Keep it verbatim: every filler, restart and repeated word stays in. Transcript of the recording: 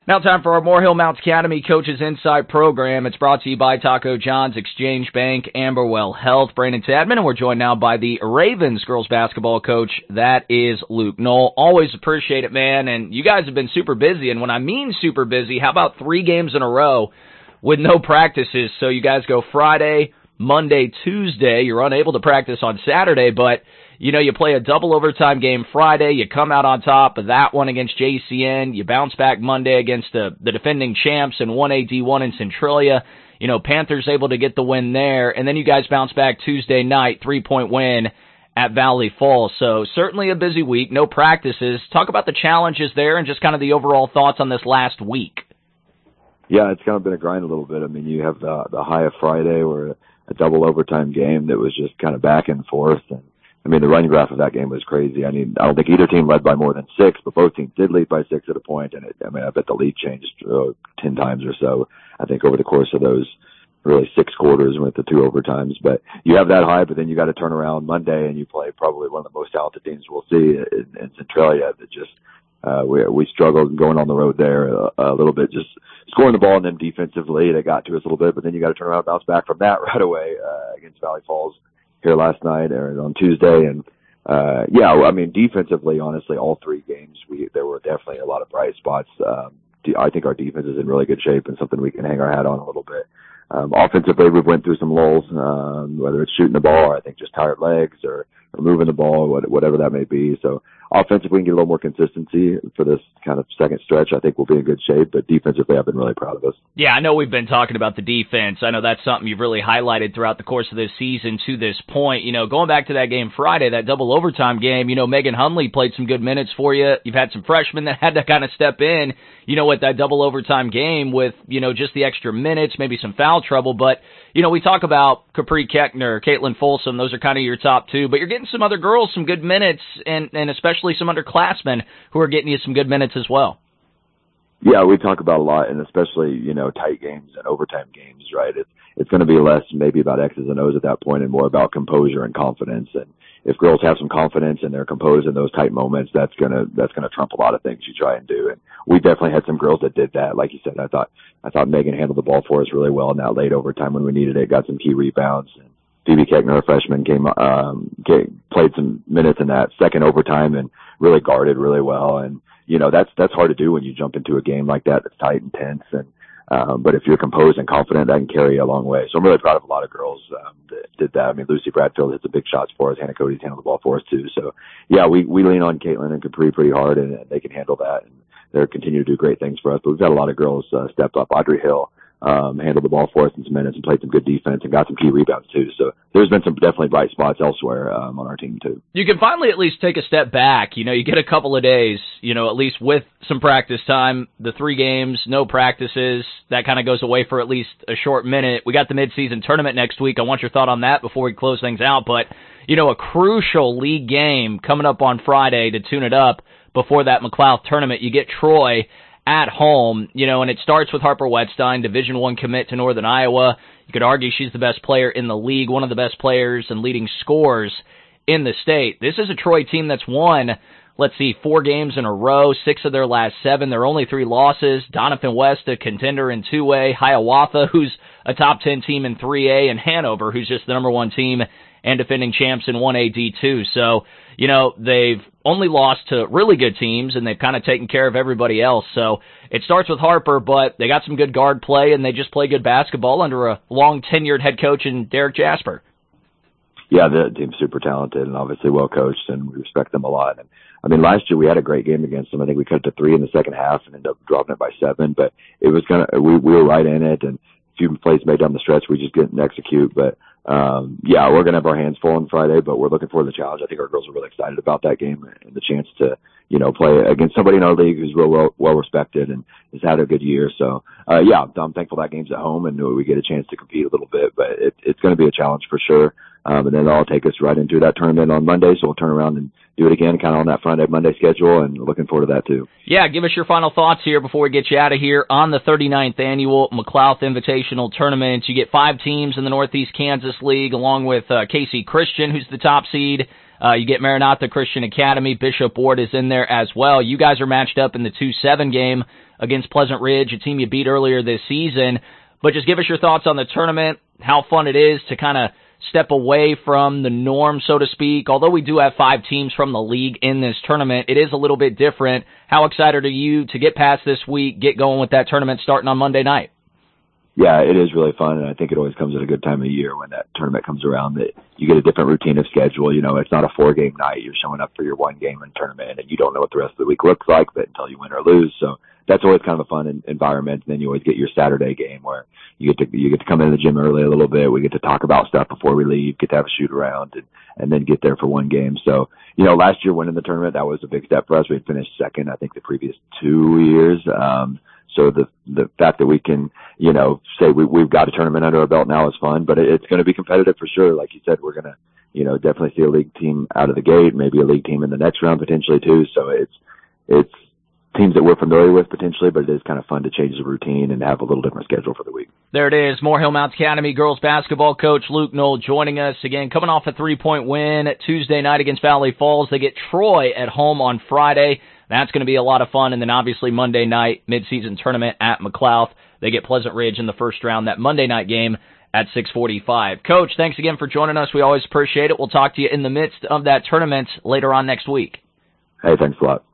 Now time for our Morehill Mounts Academy Coaches Insight program. It's brought to you by Taco John's, Exchange Bank, Amberwell Health, Brandon Tadman, and we're joined now by the Ravens girls basketball coach. That is Luke Knoll. Always appreciate it, man, and you guys have been super busy, and when I mean super busy, how about three games in a row with no practices? So you guys go Friday, Monday, Tuesday. You're unable to practice on Saturday, but you know, you play a double overtime game Friday, you come out on top of that one against J C N, you bounce back Monday against the, the defending champs in one A D one in Centralia. You know, Panthers able to get the win there, and then you guys bounce back Tuesday night, three-point win at Valley Falls. So certainly a busy week, no practices. Talk about the challenges there and just kind of the overall thoughts on this last week. Yeah, it's kind of been a grind a little bit. I mean, you have the, the high of Friday where a double overtime game that was just kind of back and forth, and I mean, the running graph of that game was crazy. I mean, I don't think either team led by more than six, but both teams did lead by six at a point, and it, I mean, I bet the lead changed uh, ten times or so, I think, over the course of those really six quarters with the two overtimes. But you have that high, but then you got to turn around Monday and you play probably one of the most talented teams we'll see in, in Centralia that just, uh, we, we struggled going on the road there a, a little bit, just scoring the ball, and then defensively they got to us a little bit, but then you got to turn around and bounce back from that right away, uh, against Valley Falls here last night or on Tuesday. And, uh, yeah, I mean, defensively, honestly, all three games, we, there were definitely a lot of bright spots. Um, I think our defense is in really good shape and something we can hang our hat on a little bit. Um, offensively, we've went through some lulls, um, whether it's shooting the ball or I think just tired legs or, or moving the ball, whatever that may be. So offensively, we can get a little more consistency for this kind of second stretch. I think we'll be in good shape, but defensively, I've been really proud of us. Yeah, I know we've been talking about the defense. I know that's something you've really highlighted throughout the course of this season to this point. You know, going back to that game Friday, that double overtime game, you know, Megan Hunley played some good minutes for you. You've had some freshmen that had to kind of step in, you know, with that double overtime game with, you know, just the extra minutes, maybe some foul trouble. But, you know, we talk about Capri Keckner, Caitlin Folsom, those are kind of your top two, but you're getting some other girls some good minutes, and, and especially some underclassmen who are getting you some good minutes as well. Yeah, we talk about a lot, and especially, you know, tight games and overtime games, right? It's, it's going to be less maybe about X's and O's at that point and more about composure and confidence. And if girls have some confidence and they're composed in those tight moments, that's going to, that's going to trump a lot of things you try and do. And we definitely had some girls that did that. Like you said, I thought, I thought Megan handled the ball for us really well in that late overtime when we needed it, got some key rebounds. And Phoebe Keckner, a freshman, came, um, came, played some minutes in that second overtime and really guarded really well. And, you know, that's, that's hard to do when you jump into a game like that that's tight and tense. And, um, but if you're composed and confident, that can carry you a long way. So I'm really proud of a lot of girls, um, that did that. I mean, Lucy Bradfield hit the big shots for us. Hannah Cody's handled the ball for us too. So yeah, we, we lean on Caitlin and Capri pretty hard, and, and they can handle that. And they're continue to do great things for us. But we've got a lot of girls, uh, step up. Audrey Hill, um, handled the ball for us in some minutes and played some good defense and got some key rebounds too. So there's been some definitely bright spots elsewhere, um, on our team too. You can finally at least take a step back. You know, you get a couple of days, you know, at least with some practice time, the three games, no practices, that kind of goes away for at least a short minute. We got the midseason tournament next week. I want your thought on that before we close things out. But, you know, a crucial league game coming up on Friday to tune it up before that McLeod tournament. You get Troy at home, you know, and it starts with Harper Wettstein, Division One commit to Northern Iowa. You could argue she's the best player in the league, one of the best players and leading scorers in the state. This is a Troy team that's won, let's see, four games in a row, six of their last seven. There are only three losses. Donovan West, a contender in two A, Hiawatha, who's a top ten team in three A, and Hanover, who's just the number one team and defending champs in one A D two. So, you know, they've only lost to really good teams, and they've kind of taken care of everybody else. So it starts with Harper, but they got some good guard play, and they just play good basketball under a long-tenured head coach in Derek Jasper. Yeah, the team's super talented and obviously well-coached, and we respect them a lot. And I mean, last year we had a great game against them. I think we cut to three in the second half and ended up dropping it by seven, but it was gonna, we, we were right in it, and a few plays made down the stretch we just didn't execute. But um yeah, we're gonna have our hands full on Friday, but we're looking forward to the challenge. I think our girls are really excited about that game and the chance to, you know, play against somebody in our league who's real well, well respected and has had a good year. So uh yeah, I'm thankful that game's at home and we get a chance to compete a little bit, but it, it's going to be a challenge for sure. Um, and then that'll take us right into that tournament on Monday, so we'll turn around and do it again kind of on that Friday, Monday schedule, and looking forward to that too. Yeah, give us your final thoughts here before we get you out of here on the thirty-ninth Annual McLeod Invitational Tournament. You get five teams in the Northeast Kansas League, along with uh, K C Christian, who's the top seed. Uh, you get Maranatha Christian Academy. Bishop Ward is in there as well. You guys are matched up in the two seven game against Pleasant Ridge, a team you beat earlier this season. But just give us your thoughts on the tournament, how fun it is to kind of step away from the norm, so to speak. Although we do have five teams from the league in this tournament, it is a little bit different. How excited are you to get past this week, get going with that tournament starting on Monday night? Yeah, it is really fun, and I think it always comes at a good time of year when that tournament comes around, that you get a different routine of schedule. You know, it's not a four-game night. You're showing up for your one game in tournament, and you don't know what the rest of the week looks like but until you win or lose. So that's always kind of a fun environment. And then you always get your Saturday game where you get to you get to come into the gym early a little bit. We get to talk about stuff before we leave, get to have a shoot around, and, and then get there for one game. So, you know, last year winning the tournament, that was a big step for us. We had finished second, I think, the previous two years. Um, So the the fact that we can, you know, say we, we've got a tournament under our belt now is fun, but it, it's going to be competitive for sure. Like you said, we're going to, you know, definitely see a league team out of the gate, maybe a league team in the next round potentially too. So it's it's teams that we're familiar with potentially, but it is kind of fun to change the routine and have a little different schedule for the week. There it is. Moore Hillmount Academy girls basketball coach Luke Knoll joining us again, coming off a three-point win Tuesday night against Valley Falls. They get Troy at home on Friday. That's going to be a lot of fun. And then obviously Monday night, mid-season tournament at McLouth. They get Pleasant Ridge in the first round, that Monday night game at six forty-five. Coach, thanks again for joining us. We always appreciate it. We'll talk to you in the midst of that tournament later on next week. Hey, thanks a lot.